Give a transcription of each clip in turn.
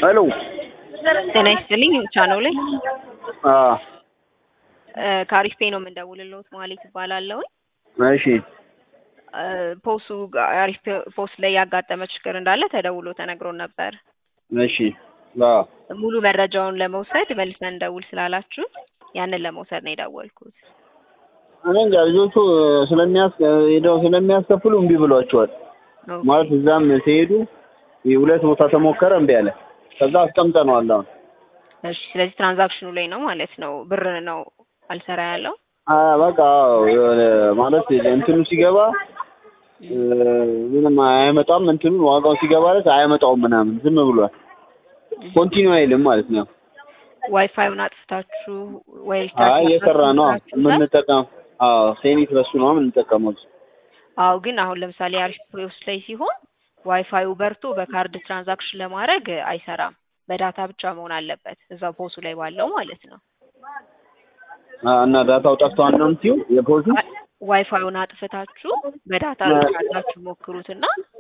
ሄሎ ጤና ይስጥልኝ ቻናው ላይ አዎ ካሪፍ ፔ ነው የምንደውልልዎት ማለት ይባላልው። እሺ ፖሱ አሪፍ ፖስት ላይ ያጋጠመ ችግር እንዳለ ተደውሎ ተነግሮን ነበር። እሺ አዎ ሙሉ መረጃውን ለመውሰድ መልሰን እንደውል ስላላችሁ ያንን ለመውሰድ ነው የደወልኩት። እኔ እንጃ ልጆቹ ስለሚያስከፍሉ እምቢ ብሏቸዋል። ማለት እዛም ሲሄዱ የሁለት ቦታ ተሞከረ እምቢ አለ። ከዛ አስቀምጠነዋል አሁን። እሺ ስለዚህ ትራንዛክሽኑ ላይ ነው ማለት ነው ብር ነው አልሰራ ያለው። በቃ ማለት እንትኑ ሲገባ ምንም አይመጣም እንትኑ ዋጋው ሲገባለት አያመጣውም ምናምን ዝም ብሏል። ኮንቲኒው አይልም ማለት ነው። ዋይፋዩን አጥፍታችሁ ወይ እየሰራ ነው የምንጠቀም። ሴኒት በሱ ነው የምንጠቀመው። ግን አሁን ለምሳሌ አሪፍ ፖስት ላይ ሲሆን ዋይፋዩ በርቶ በካርድ ትራንዛክሽን ለማድረግ አይሰራም። በዳታ ብቻ መሆን አለበት እዛው ፖሱ ላይ ባለው ማለት ነው። እና ዳታው ጠፍቷል ነው እንቲው የፖሱ ዋይፋዩን አጥፍታችሁ በዳታ አድርጋችሁ ሞክሩትና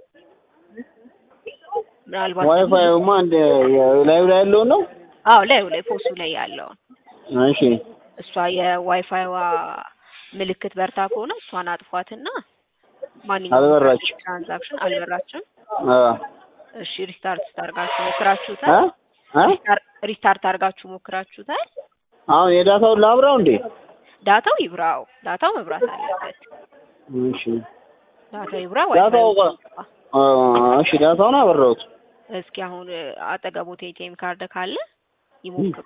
ምናልባት ዋይፋዩማ እንደ ላዩ ላይ ያለው ነው። ላዩ ላይ ፖሱ ላይ ያለው። እሺ እሷ የዋይፋይዋ ምልክት በርታ ከሆነ እሷን አጥፏትና ማንኛውም ትራንዛክሽን አልበራችም። እሺ ሪስታርት አድርጋችሁ ሞክራችሁታል? ሪስታርት አድርጋችሁ ሞክራችሁታል? አሁን የዳታውን ላብራው እንዴ? ዳታው ይብራው። ዳታው መብራት አለበት። እሺ ዳታው ይብራው። እሺ ዳታውን አበራሁት። እስኪ አሁን አጠገቦት ኤቲኤም ካርድ ካለ ይሞክሩ።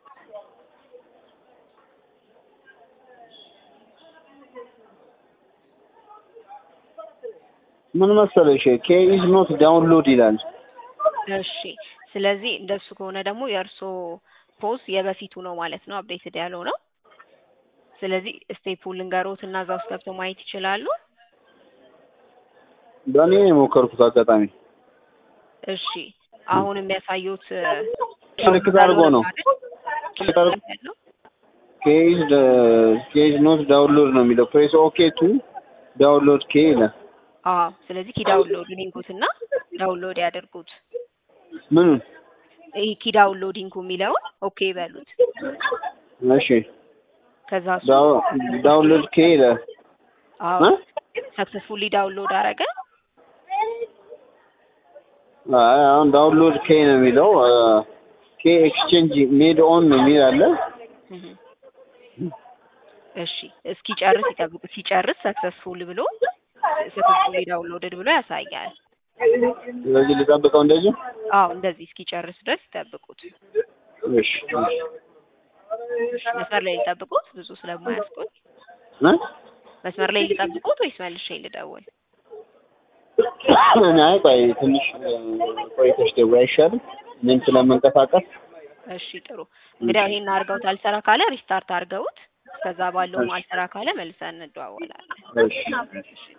ምን መሰለሽ ኬ ኢዝ ኖት ዳውንሎድ ይላል። እሺ ስለዚህ እንደሱ ከሆነ ደግሞ የእርሶ ፖስ የበፊቱ ነው ማለት ነው፣ አፕዴትድ ያለው ነው። ስለዚህ ስቴፑን ልንገሮት እና እዛው ገብተው ማየት ይችላሉ። በእኔ የሞከርኩት አጋጣሚ። እሺ አሁን የሚያሳዩት ምልክት አድርጎ ነው ኬ ኢዝ ኖት ዳውንሎድ ነው የሚለው። ፕሬስ ኦኬ ቱ ዳውንሎድ ኬ ይላል። ስለዚህ ኪ ዳውንሎድ ሊንኩትና ዳውንሎድ ያደርጉት። ምን ኪ ዳውንሎዲንግ የሚለውን ኦኬ በሉት። እሺ ከዛ ዳውንሎድ ኬ ይላል። ሰክሰስፉሊ ዳውንሎድ አረገ። አሁን ዳውንሎድ ኬ ነው የሚለው። ኬ ኤክስቼንጅ ሜድ ኦን ነው የሚል አለ። እሺ እስኪጨርስ ይጠብቁ። ሲጨርስ ሰክሰስፉል ብሎ ሰክሰስፉሊ ዳውንሎድድ ብሎ ያሳያል። ስለዚህ ልጠብቀው እንደዚህ? እንደዚህ እስኪጨርስ ድረስ ይጠብቁት። እሺ መስመር ላይ ልጠብቁት ብዙ ስለማያስቆይ። መስመር ላይ ልጠብቁት ወይስ መልሼ ልደውል? አይ ቆይ ትንሽ ቆይተሽ ደውይ አይሻልም? ምን ስለምንቀሳቀስ። እሺ ጥሩ። እንግዲህ ይሄን አድርገውት አልሰራ ካለ ሪስታርት አድርገውት ከዛ ባለው አልሰራ ካለ መልሰን እንደዋወላለን። እሺ